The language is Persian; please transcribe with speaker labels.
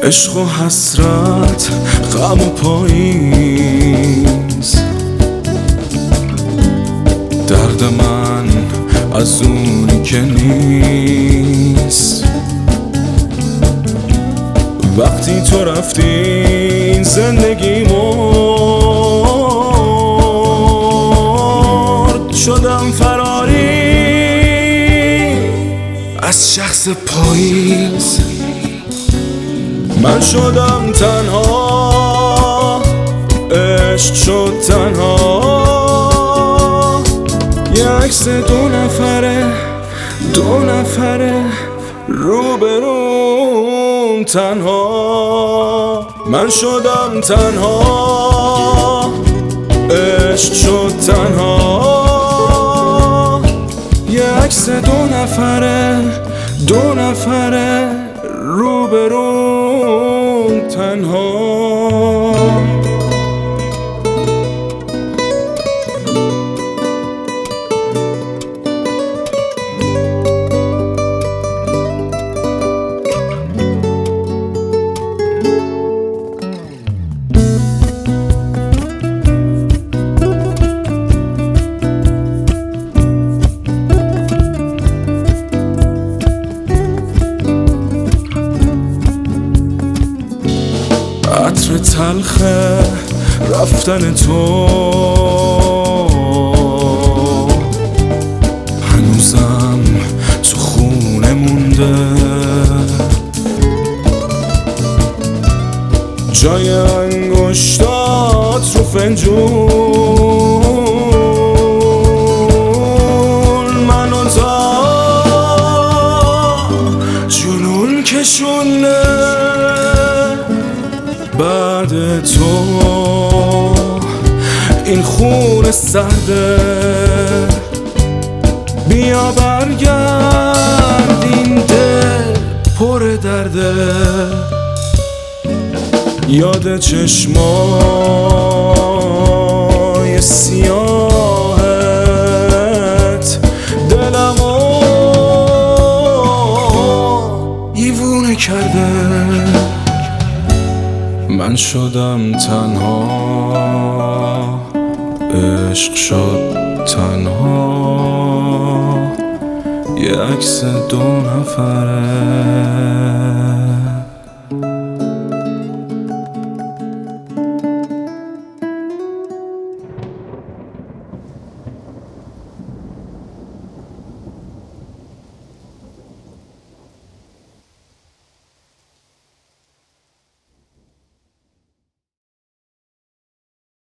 Speaker 1: عشق و حسرت، غم و پاییز، درد من از اونی که نیست. وقتی تو رفتی زندگی مرد، شدم فراری از شخص پاییز. من شدم تنها، عشق شد تنها، یه عکس دو نفره روبروم تنها. من شدم تنها، عشق شد تنها، یه عکس دو نفره روبروم تنها. عطر تلخه رفتن تو هنوزم تو خونه مونده، جای انگشتات رو فنجون منو تا جنون کشونه. بعد تو این خون سرده، بیا برگرد این دل پر درده. یاد چشمای سیاهت دلمو دیوونه کرده. من شدم تنها، عشق شد تنها، یه عکس دو نفره